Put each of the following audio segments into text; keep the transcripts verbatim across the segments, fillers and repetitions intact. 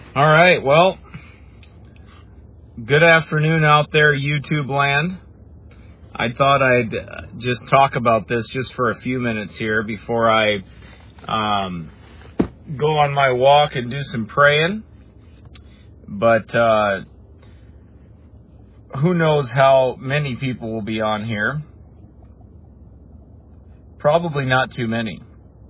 All right, well, good afternoon out there, YouTube land. I thought I'd just talk about this just for a few minutes here before I um, go on my walk and do some praying. But uh, who knows how many people will be on here. Probably not too many.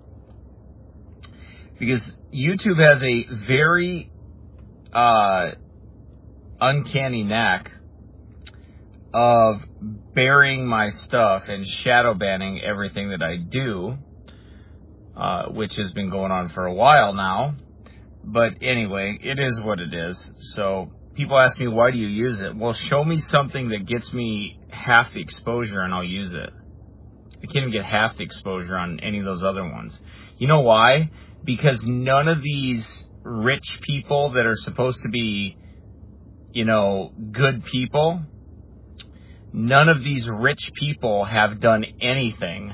Because YouTube has a very uh, uncanny knack of burying my stuff and shadow banning everything that I do, uh, which has been going on for a while now. But anyway, it is what it is. So people ask me, why do you use it? Well, show me something that gets me half the exposure and I'll use it. I can't even get half the exposure on any of those other ones. You know why? Because none of these rich people that are supposed to be, you know, good people, none of these rich people have done anything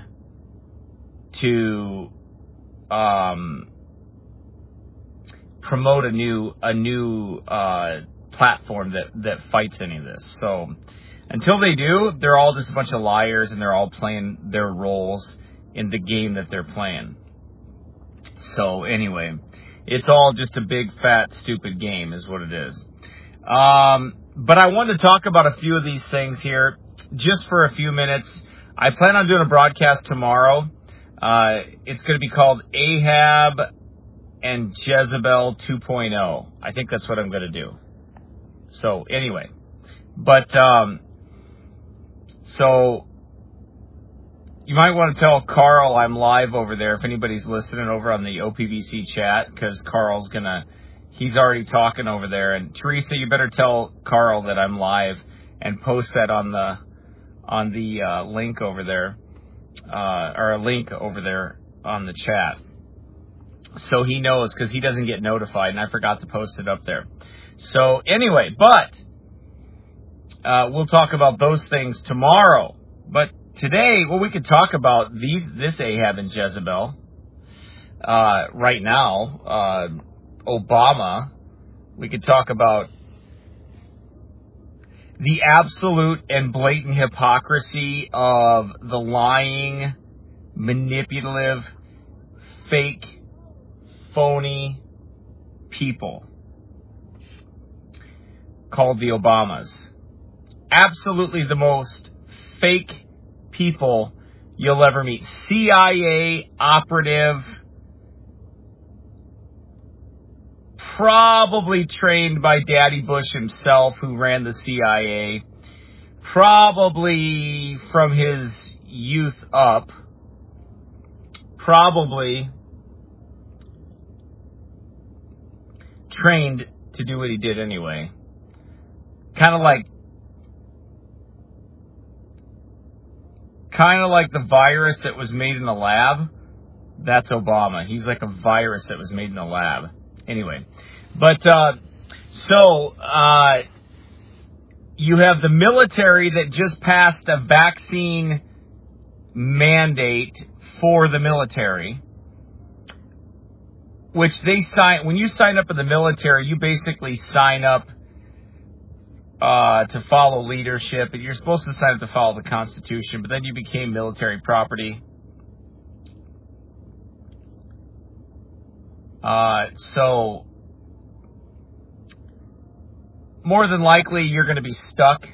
to um, promote a new a new uh, platform that, that fights any of this. So until they do, they're all just a bunch of liars and they're all playing their roles in the game that they're playing. So anyway, it's all just a big, fat, stupid game is what it is. Um, but I wanted to talk about a few of these things here just for a few minutes. I plan on doing a broadcast tomorrow. Uh, it's going to be called Ahab and Jezebel two point oh. I think that's what I'm going to do. So anyway, but um, so you might want to tell Carl I'm live over there if anybody's listening over on the O P B C chat, because Carl's going to, he's already talking over there. And Teresa, you better tell Carl that I'm live and post that on the on the uh, link over there, uh, or a link over there on the chat, so he knows, because he doesn't get notified, and I forgot to post it up there. So anyway, but uh, we'll talk about those things tomorrow. But today, well, we could talk about these this Ahab and Jezebel uh, right now. Uh, Obama. We could talk about the absolute and blatant hypocrisy of the lying, manipulative, fake, phony people called the Obamas. Absolutely the most fake people you'll ever meet. C I A operative, probably trained by Daddy Bush himself, who ran the C I A, probably from his youth up, probably trained to do what he did anyway. Kind of like Kind of like the virus that was made in the lab. That's Obama. He's like a virus that was made in the lab. Anyway, but uh, so uh, you have the military that just passed a vaccine mandate for the military, which they sign. When you sign up in the military, you basically sign up Uh, to follow leadership, and you're supposed to sign up to follow the Constitution, but then you became military property. Uh, so, more than likely, you're going to be stuck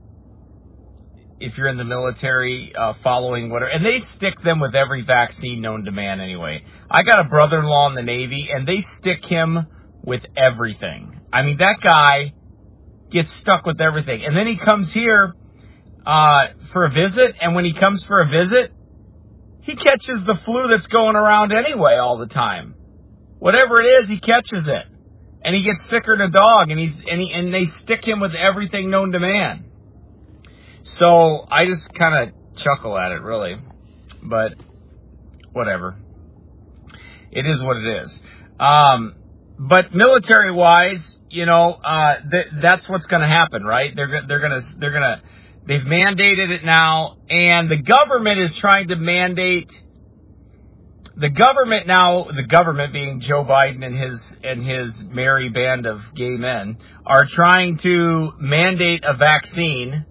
if you're in the military, uh, following whatever. And they stick them with every vaccine known to man anyway. I got a brother-in-law in the Navy, and they stick him with everything. I mean, that guy gets stuck with everything. And then he comes here uh, for a visit, and when he comes for a visit, he catches the flu that's going around anyway all the time. Whatever it is, he catches it. And he gets sicker than a dog, and he's and, he, and they stick him with everything known to man. So I just kind of chuckle at it, really. But whatever. It is what it is. Um, but military-wise, you know, uh, th- that's what's going to happen, right? They're they're going to they're going to they've mandated it now, and the government is trying to mandate the government now, the government being Joe Biden and his and his merry band of gay men, are trying to mandate a vaccine,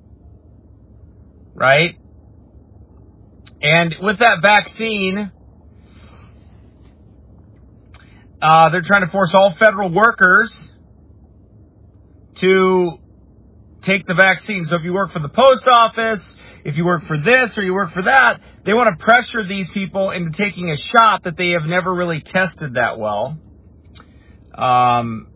right? And with that vaccine, uh, they're trying to force all federal workers to take the vaccine. So if you work for the post office, if you work for this or you work for that, they want to pressure these people into taking a shot that they have never really tested that well. Um,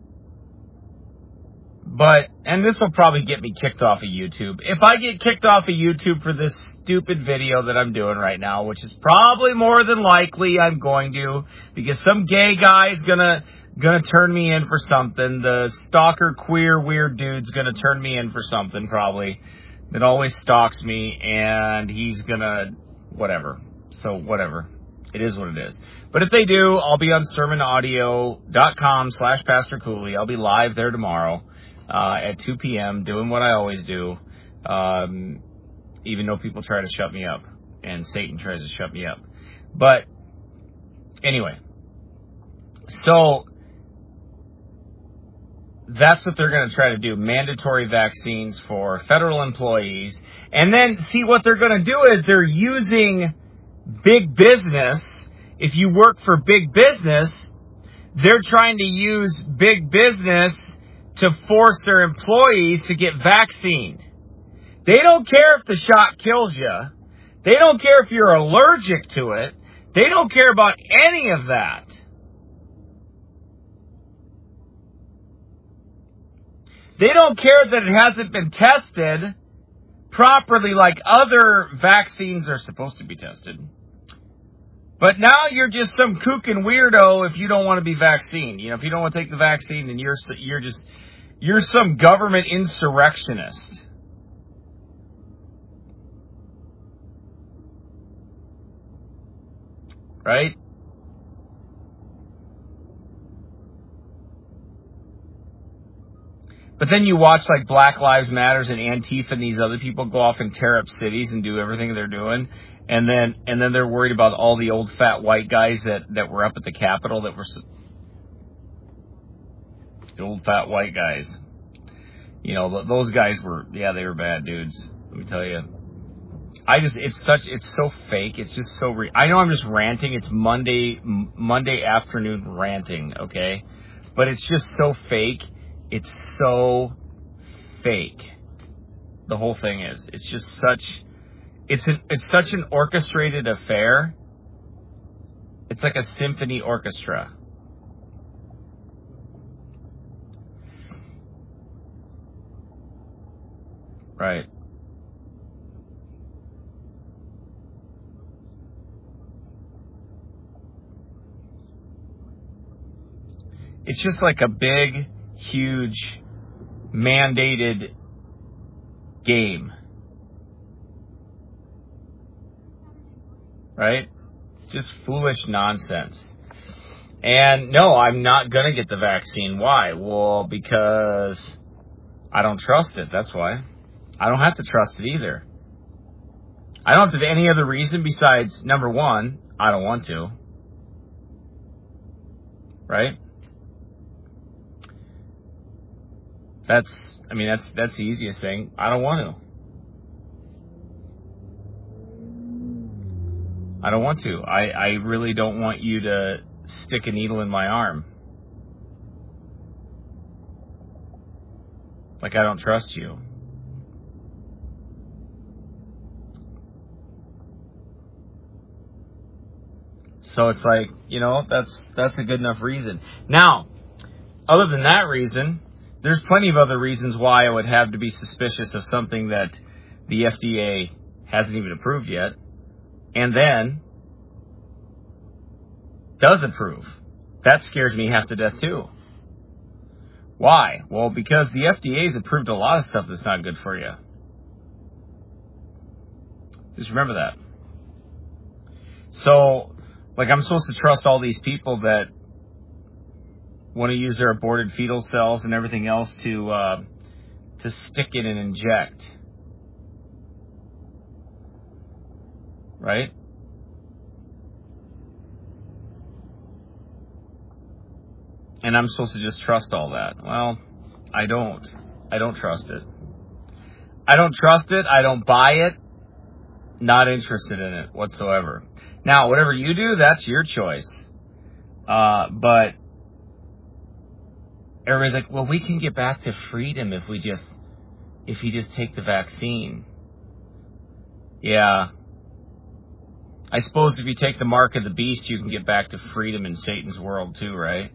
but, and this will probably get me kicked off of YouTube. If I get kicked off of YouTube for this stupid video that I'm doing right now, which is probably more than likely I'm going to, because some gay guy is gonna, gonna turn me in for something. The stalker, queer, weird dude's gonna turn me in for something, probably, that always stalks me, and he's gonna, whatever. So, whatever. It is what it is. But if they do, I'll be on sermon audio dot com slash Pastor Cooley. I'll be live there tomorrow uh, at two p.m. doing what I always do, um, even though people try to shut me up, and Satan tries to shut me up. But anyway, so that's what they're going to try to do, mandatory vaccines for federal employees. And then, see, what they're going to do is they're using big business. If you work for big business, they're trying to use big business to force their employees to get vaccinated. They don't care if the shot kills you. They don't care if you're allergic to it. They don't care about any of that. They don't care that it hasn't been tested properly like other vaccines are supposed to be tested. But now you're just some kook and weirdo if you don't want to be vaccinated. You know, if you don't want to take the vaccine, then you're you're just you're some government insurrectionist. Right? But then you watch like Black Lives Matters and Antifa and these other people go off and tear up cities and do everything they're doing. And then and then they're worried about all the old fat white guys that, that were up at the Capitol that were the old fat white guys. You know, those guys were, yeah, they were bad dudes. Let me tell you. I just, it's such, it's so fake. It's just so, re- I know I'm just ranting. It's Monday, Monday afternoon ranting, okay? But it's just so fake. It's so fake. The whole thing is. It's just such, it's an, it's such an orchestrated affair. It's like a symphony orchestra. Right. It's just like a big, huge, mandated game. Right? Just foolish nonsense. And no, I'm not going to get the vaccine. Why? Well, because I don't trust it. That's why. I don't have to trust it either. I don't have to have any other reason besides, number one, I don't want to. Right? That's, I mean, that's, that's the easiest thing. I don't want to. I don't want to. I, I really don't want you to stick a needle in my arm. Like I don't trust you. So it's like, you know, that's that's a good enough reason. Now, other than that reason, there's plenty of other reasons why I would have to be suspicious of something that the F D A hasn't even approved yet, and then does approve. That scares me half to death too. Why? Well, because the F D A has approved a lot of stuff that's not good for you. Just remember that. So, like, I'm supposed to trust all these people that want to use their aborted fetal cells and everything else to uh, to stick it and inject. Right? And I'm supposed to just trust all that. Well, I don't. I don't trust it. I don't trust it. I don't buy it. Not interested in it whatsoever. Now, whatever you do, that's your choice. Uh, but everybody's like, well, we can get back to freedom if we just, if you just take the vaccine. Yeah. I suppose if you take the mark of the beast, you can get back to freedom in Satan's world too, right?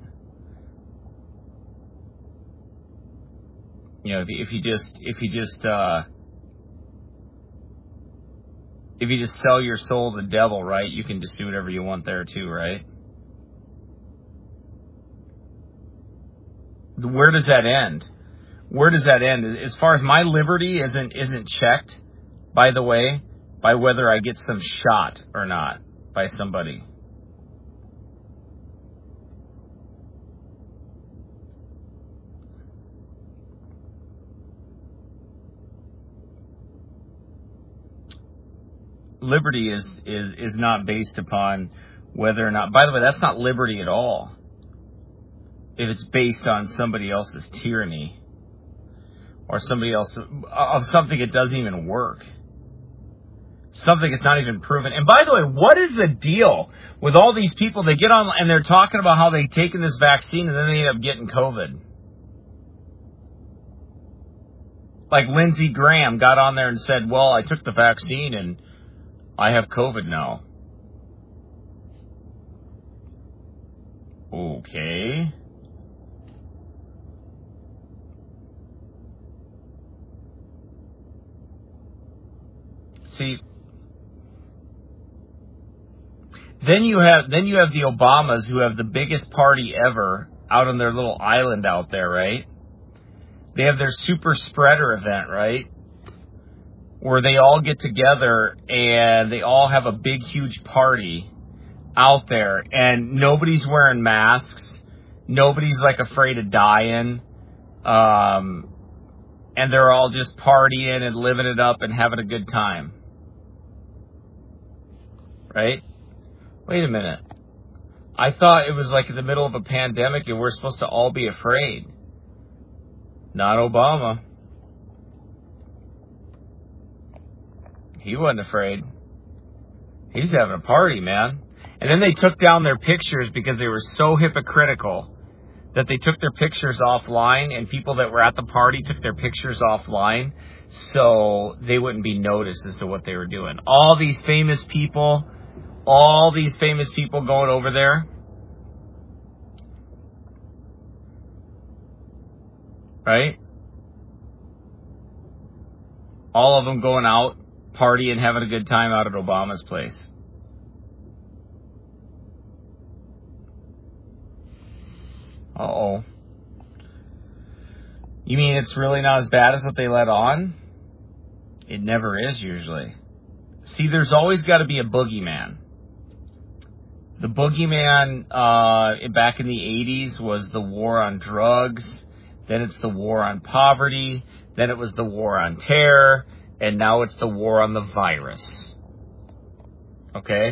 You know, if, if you just, if you just, uh, if you just sell your soul to the devil, right, you can just do whatever you want there too, right? Where does that end? Where does that end? As far as my liberty isn't isn't checked, by the way, by whether I get some shot or not by somebody. Liberty is, is, is not based upon whether or not, by the way, that's not liberty at all. If it's based on somebody else's tyranny or somebody else of something that doesn't even work. Something that's not even proven. And by the way, what is the deal with all these people? They get on and they're talking about how they've taken this vaccine and then they end up getting COVID. Like Lindsey Graham got on there and said, well, I took the vaccine and I have COVID now. Okay. See, then you have then you have the Obamas who have the biggest party ever out on their little island out there, right? They have their super spreader event, right? Where they all get together and they all have a big, huge party out there and nobody's wearing masks. Nobody's like afraid of dying. Um, and they're all just partying and living it up and having a good time. Right? Wait a minute. I thought it was like in the middle of a pandemic and we're supposed to all be afraid. Not Obama. He wasn't afraid. He's having a party, man. And then they took down their pictures because they were so hypocritical that they took their pictures offline, and people that were at the party took their pictures offline so they wouldn't be noticed as to what they were doing. All these famous people, all these famous people going over there. Right? All of them going out, partying, having a good time out at Obama's place. Uh-oh. You mean it's really not as bad as what they let on? It never is, usually. See, there's always got to be a boogeyman. The boogeyman uh, back in the eighties was the war on drugs. Then it's the war on poverty. Then it was the war on terror. And now it's the war on the virus. Okay?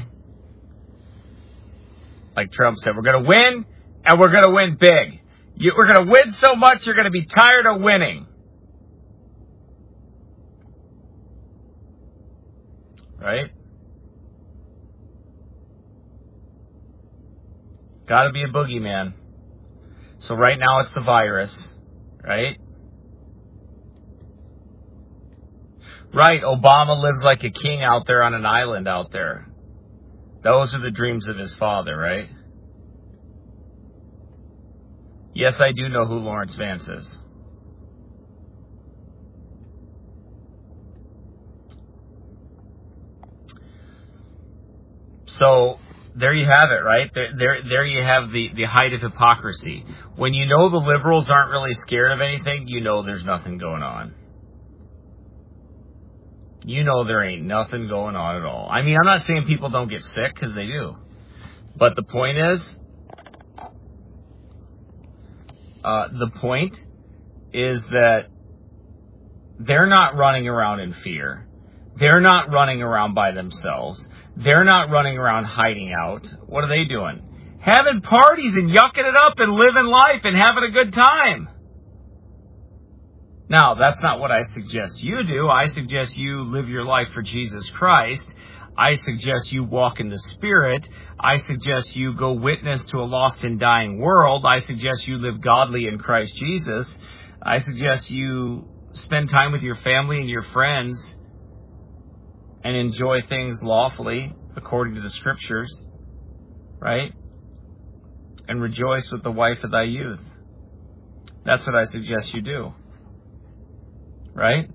Like Trump said, we're going to win, and we're going to win big. You, we're going to win so much, you're going to be tired of winning. Right? Got to be a boogeyman. So right now it's the virus. Right? Right, Obama lives like a king out there on an island out there. Those are the dreams of his father, right? Yes, I do know who Lawrence Vance is. So, there you have it, right? There, there, there you have the, the height of hypocrisy. When you know the liberals aren't really scared of anything, you know there's nothing going on. You know there ain't nothing going on at all. I mean, I'm not saying people don't get sick, because they do. But the point is, uh, the point is that they're not running around in fear. They're not running around by themselves. They're not running around hiding out. What are they doing? having parties and yucking it up and living life and having a good time. Now, that's not what I suggest you do. I suggest you live your life for Jesus Christ. I suggest you walk in the Spirit. I suggest you go witness to a lost and dying world. I suggest you live godly in Christ Jesus. I suggest you spend time with your family and your friends and enjoy things lawfully according to the Scriptures, right? And rejoice with the wife of thy youth. That's what I suggest you do, right?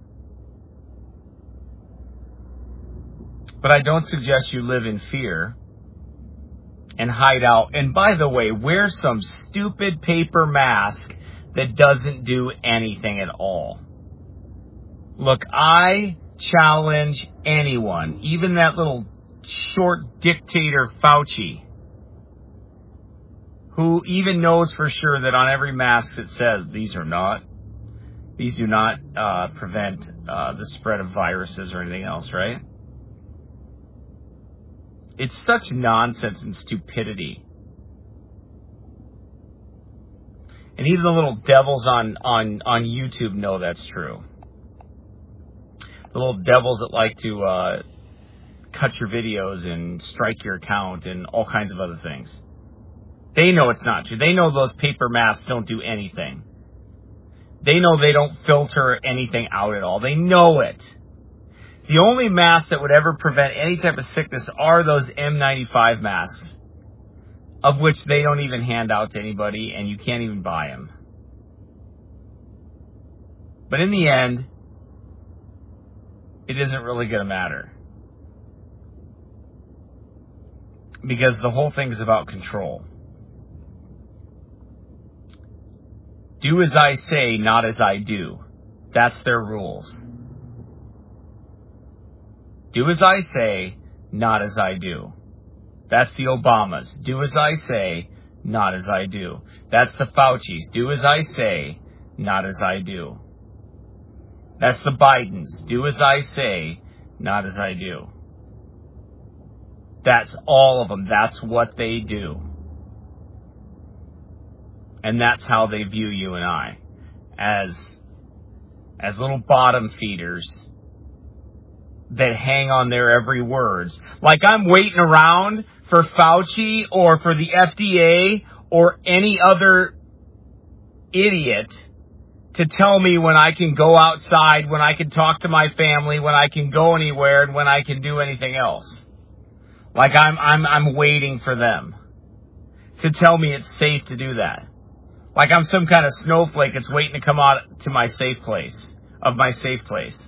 But I don't suggest you live in fear and hide out. And by the way, wear some stupid paper mask that doesn't do anything at all. Look, I challenge anyone, even that little short dictator Fauci, who even knows for sure that on every mask it says these are not, these do not uh, prevent uh, the spread of viruses or anything else, right? It's such nonsense and stupidity. And even the little devils on, on, on YouTube know that's true. The little devils that like to uh, cut your videos and strike your account and all kinds of other things. They know it's not true. They know those paper masks don't do anything. They know they don't filter anything out at all. They know it. The only masks that would ever prevent any type of sickness are those N ninety-five masks, of which they don't even hand out to anybody, and you can't even buy them. But in the end, it isn't really going to matter. Because the whole thing is about control. Do as I say, not as I do. That's their rules. Do as I say, not as I do. That's the Obamas. Do as I say, not as I do. That's the Faucis. Do as I say, not as I do. That's the Bidens. Do as I say, not as I do. That's all of them. That's what they do. And that's how they view you and I. As, as little bottom feeders that hang on their every words. Like I'm waiting around for Fauci or for the F D A or any other idiot to tell me when I can go outside, when I can talk to my family, when I can go anywhere, and when I can do anything else. Like I'm I'm I'm waiting for them to tell me it's safe to do that. Like I'm some kind of snowflake that's waiting to come out to my safe place, of my safe place.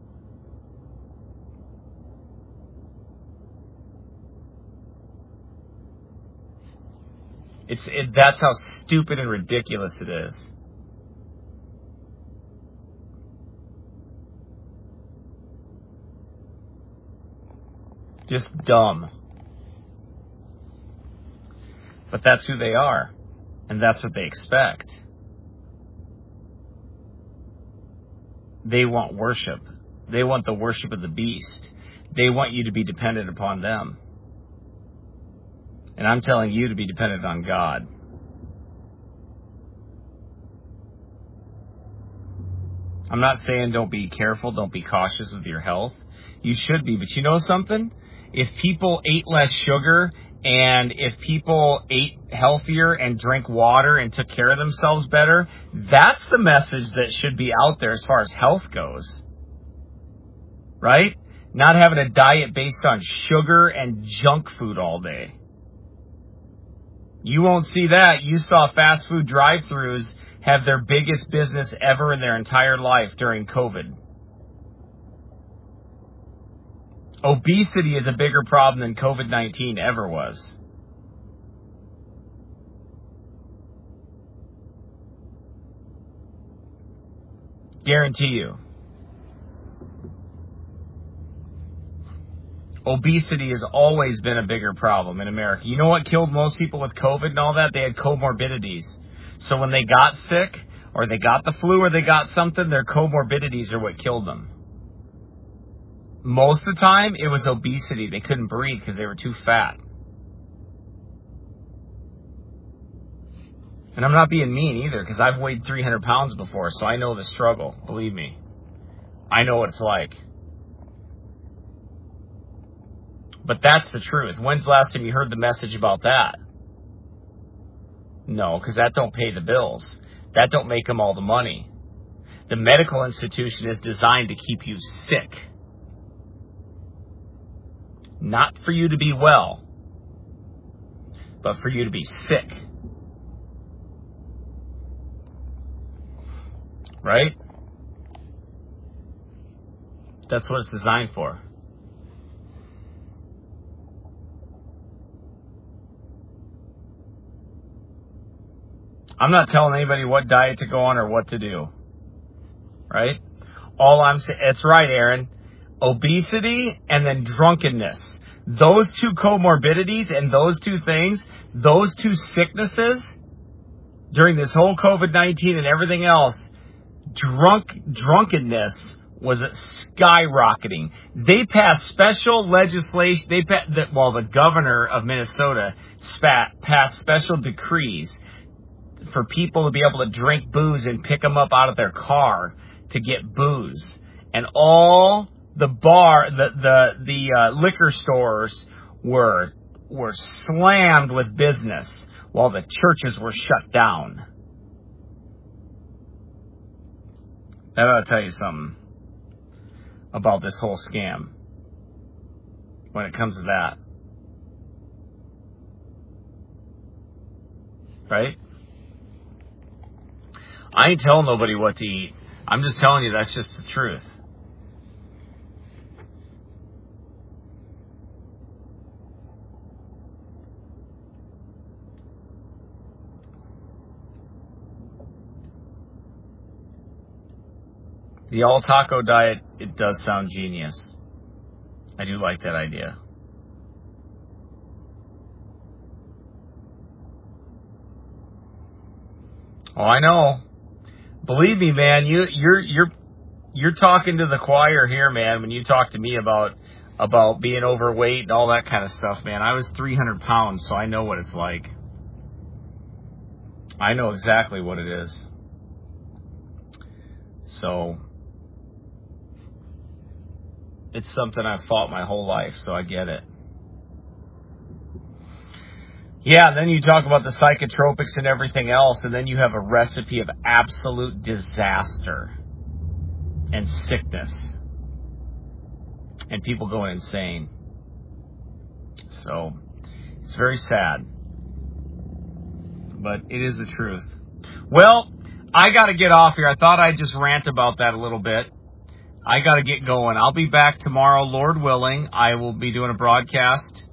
It's it, that's how stupid and ridiculous it is. Just dumb. But that's who they are. And that's what they expect. They want worship. They want the worship of the beast. They want you to be dependent upon them. And I'm telling you to be dependent on God. I'm not saying don't be careful, don't be cautious with your health. You should be. But you know something? If people ate less sugar and if people ate healthier and drank water and took care of themselves better, that's the message that should be out there as far as health goes. Right? Not having a diet based on sugar and junk food all day. You won't see that. You saw fast food drive-thrus have their biggest business ever in their entire life during COVID. Obesity is a bigger problem than COVID nineteen ever was. Guarantee you. Obesity has always been a bigger problem in America. You know what killed most people with COVID and all that? They had comorbidities. So when they got sick, or they got the flu, or they got something, their comorbidities are what killed them. Most of the time, it was obesity. They couldn't breathe because they were too fat. And I'm not being mean either, because I've weighed three hundred pounds before, so I know the struggle. Believe me. I know what it's like. But that's the truth. When's the last time you heard the message about that? No, because that don't pay the bills. That don't make them all the money. The medical institution is designed to keep you sick. Not for you to be well, but for you to be sick. Right? That's what it's designed for. I'm not telling anybody what diet to go on or what to do. Right? All I'm saying, it's right, Aaron. Obesity and then drunkenness. Those two comorbidities and those two things, those two sicknesses, during this whole COVID nineteen and everything else, drunk drunkenness was skyrocketing. They passed special legislation. They passed, well, the governor of Minnesota spat, passed special decrees for people to be able to drink booze and pick them up out of their car to get booze. And all the bar, the the the uh, liquor stores were were slammed with business while the churches were shut down. That ought to tell you something about this whole scam when it comes to that. Right? I ain't telling nobody what to eat. I'm just telling you that's just the truth. The all taco diet, it does sound genius. I do like that idea. Oh, I know. Believe me, man, you you're you're you're talking to the choir here, man, when you talk to me about about being overweight and all that kind of stuff, man. I was three hundred pounds, so I know what it's like. I know exactly what it is. So it's something I've fought my whole life, so I get it. Yeah, and then you talk about the psychotropics and everything else, and then you have a recipe of absolute disaster and sickness and people going insane. So it's very sad, but it is the truth. Well, I got to get off here. I thought I'd just rant about that a little bit. I got to get going. I'll be back tomorrow, Lord willing. I will be doing a broadcast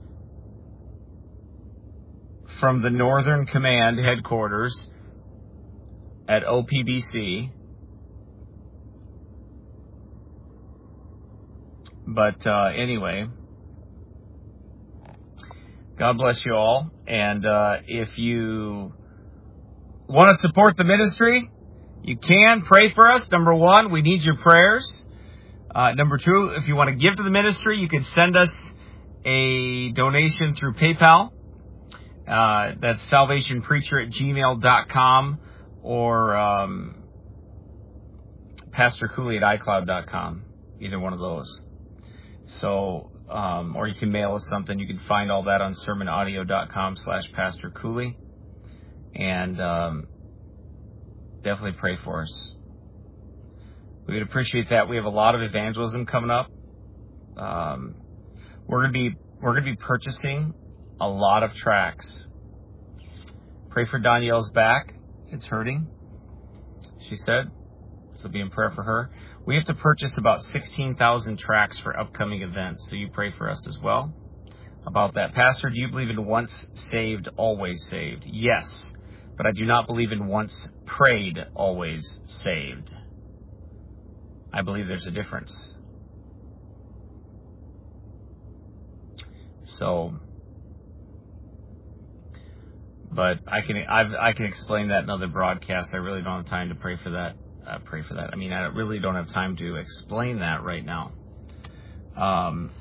from the Northern Command headquarters at O P B C. But uh, anyway, God bless you all. And uh, if you want to support the ministry, you can. Pray for us. Number one, we need your prayers. Uh, number two, if you want to give to the ministry, you can send us a donation through PayPal. Uh, that's salvationpreacher at gmail dot com or um, Pastor Cooley at iCloud dot com. Either one of those. So, um, or you can mail us something. You can find all that on sermonaudio dot com slash Pastor Cooley. And um, definitely pray for us. We would appreciate that. We have a lot of evangelism coming up. Um, we're gonna be we're gonna be purchasing a lot of tracts. Pray for Danielle's back. It's hurting, she said. So be in prayer for her. We have to purchase about sixteen thousand tracts for upcoming events. So you pray for us as well about that. Pastor, do you believe in once saved, always saved? Yes, but I do not believe in once prayed, always saved. I believe there's a difference. So, but I can I've, I can explain that in other broadcasts. I really don't have time to pray for that. Uh, pray for that. I mean, I really don't have time to explain that right now. Um,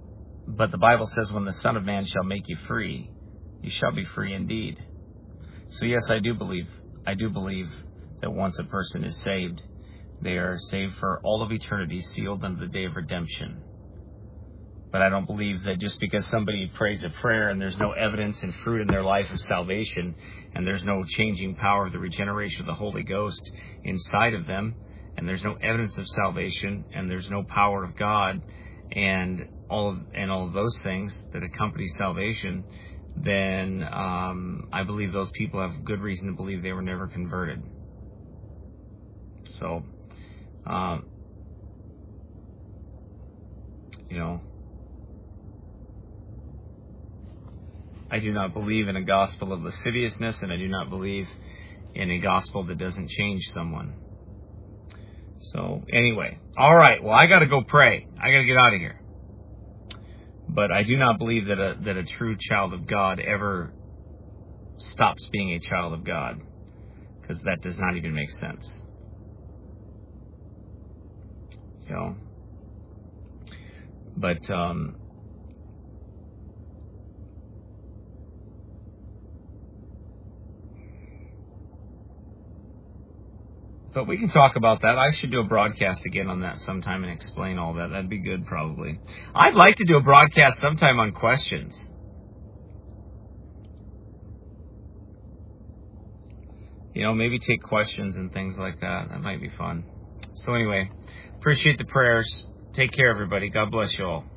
but the Bible says, when the Son of Man shall make you free, you shall be free indeed. So yes, I do believe, I do believe that once a person is saved, they are saved for all of eternity, sealed unto the day of redemption. But I don't believe that just because somebody prays a prayer and there's no evidence and fruit in their life of salvation, and there's no changing power of the regeneration of the Holy Ghost inside of them, and there's no evidence of salvation, and there's no power of God, and all of, and all of those things that accompany salvation, then um, I believe those people have good reason to believe they were never converted. So, um, you know, I do not believe in a gospel of lasciviousness, and I do not believe in a gospel that doesn't change someone. So, anyway, all right, well, I got to go pray. I got to get out of here. But I do not believe that a that a true child of God ever stops being a child of God, because that does not even make sense. You know, but um, but we can talk about that. I should do a broadcast again on that sometime and explain all that. That'd be good, probably. I'd like to do a broadcast sometime on questions. You know, maybe take questions and things like that. That might be fun. So anyway, appreciate the prayers. Take care, everybody. God bless you all.